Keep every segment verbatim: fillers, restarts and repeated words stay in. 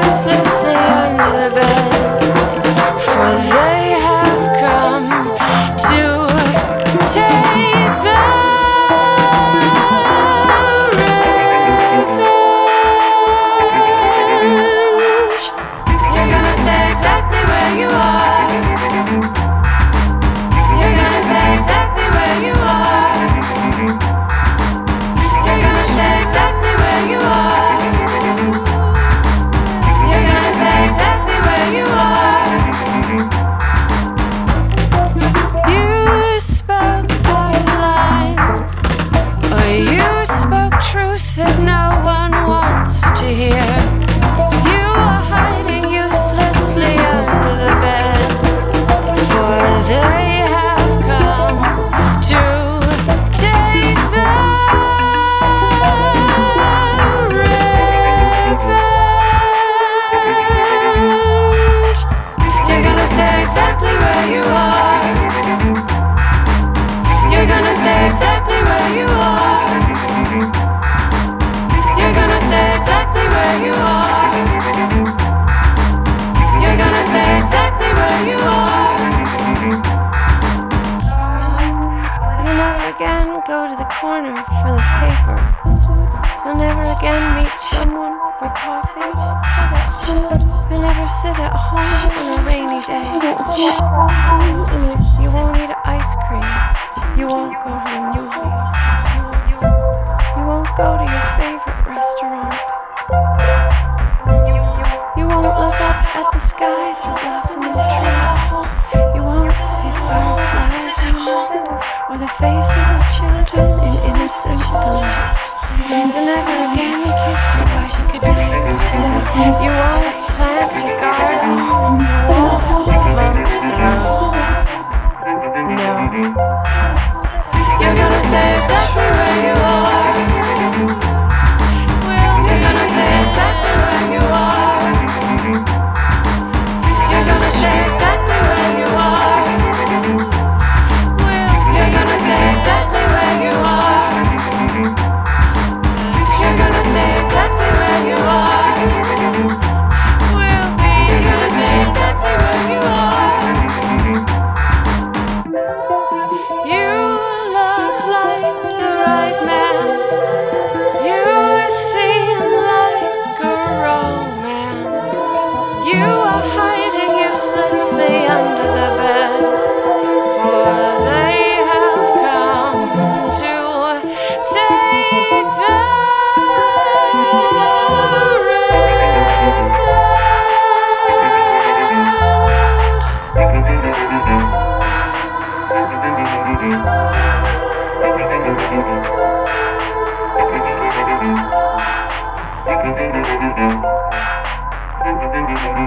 uselessly under the bed, for they have come to take the revenge. You're gonna stay exactly where you are. You're gonna stay exactly where you are. You're gonna stay exactly where you are. You're gonna stay exactly where you are. You spoke out of line, or you spoke truth that no one wants to hear. You are hiding uselessly under the bed, for they have come to take the revenge. You're gonna stay exactly where you are. You're gonna stay exactly where you are. You're gonna stay exactly where you are. You're gonna stay exactly where you are. You'll never again go to the corner for the paper. You'll never again meet someone for coffee. You'll never sit at home on a rainy day. You won't eat ice cream. You won't go to the movies. You won't go to your favorite restaurant. You won't look up at the skies that blossom in spring. You won't see fireflies or the faces of children in innocent delight. You'll never again kiss your wife goodnight. You won't plant a garden full of months. No. You're gonna stay exactly where you are. You're gonna stay exactly where you are. You're gonna stay exactly where you are. You're gonna stay exactly where you are. You're gonna stay exactly where you are. You're gonna stay exactly where you are. You look like the right man. You seem like a romance. You are hiding uselessly under the bed, for they have come to take the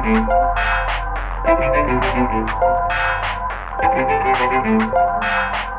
revenge.